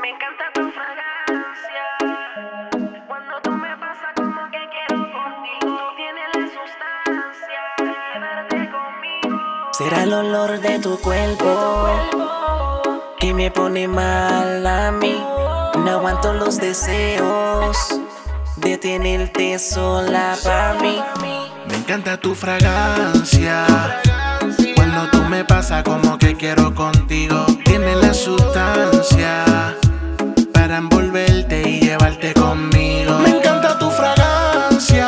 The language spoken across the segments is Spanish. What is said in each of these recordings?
Me encanta tu fragancia. Cuando tú me pasas como que quiero contigo. Tú tienes la sustancia de quedarte conmigo. Será el olor de tu cuerpo que me pone mal a mí. No aguanto los deseos de tenerte sola para mí. Me encanta tu fragancia. Cuando tú me pasas como que quiero contigo. Tienes la sustancia para envolverte y llevarte conmigo. Me encanta tu fragancia.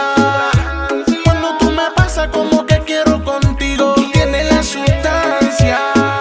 Cuando tú me pasas como que quiero contigo. Tienes la sustancia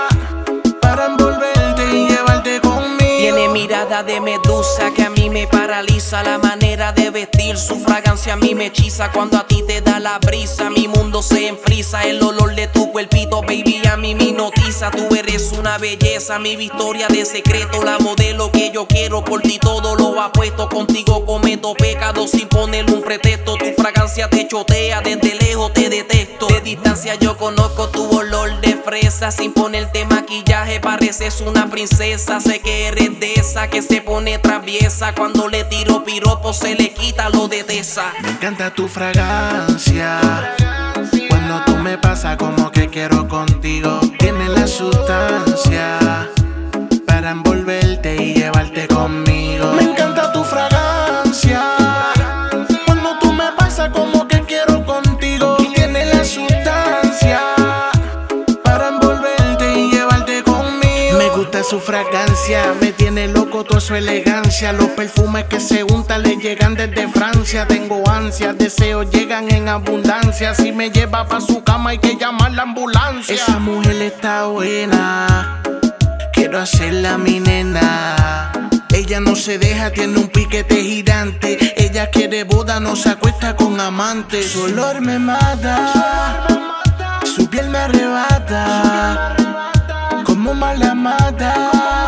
para envolverte y llevarte conmigo. Tiene mirada de medusa que a mí me paraliza. La manera de vestir, su fragancia a mí me hechiza. Cuando a ti te da la brisa, mi mundo se enfrisa. El olor de tu cuerpito, baby, a mí me hipnotiza. Tú eres una belleza, mi victoria de secreto. La modelo que yo quiero, por ti todo lo apuesto. Contigo cometo pecados sin ponerle un pretexto. Tu fragancia te chotea, desde lejos te detesto. De distancia yo conozco tu olor de fresa. Sin ponerte maquillaje pareces una princesa. Sé que eres de esa que se pone traviesa. Cuando le tiro piropo se le quita lo de tesa. Me encanta tu fragancia. Cuando tú me pasas como que quiero contigo. Tienes la sustancia para envolverte y llevarte conmigo. Me encanta tu fragancia. Cuando tú me pasas como que quiero contigo. Tienes la sustancia para envolverte y llevarte conmigo. Me gusta su fragancia, me tiene loco toda su elegancia. Los perfumes que se untan le llegan desde Francia. Tengo ansias, deseos llegan en abundancia. Si me lleva pa' su cama hay que llamar la ambulancia. Esa mujer está buena, quiero hacerla mi nena. Ella no se deja, tiene un piquete gigante. Ella quiere boda, no se acuesta con amantes. Su olor me mata, su piel me arrebata. Como mal la mata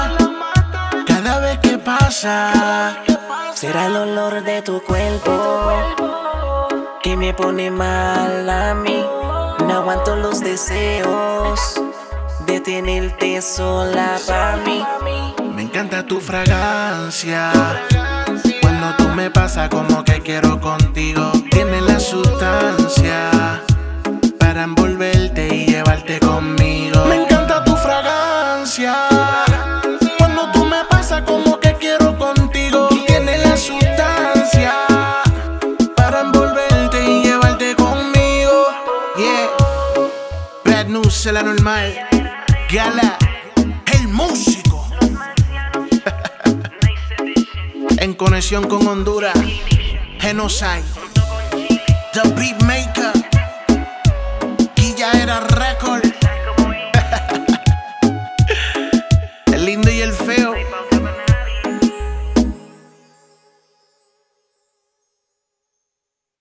cada vez que pasa. Será el olor de tu cuerpo que me pone mal a mí. No aguanto los deseos de tenerte sola para mí. Me encanta tu fragancia. Cuando tú me pasas como que quiero contigo. Tienes la sustancia para envolverte y llevarte conmigo. Me encanta tu fragancia. Cuando tú me pasas como que quiero contigo. Tienes la sustancia para envolverte y llevarte conmigo. Yeah. Bad News, la normal. Gala, el músico. En conexión con Honduras. Genocide. The Beatmaker. Guilla era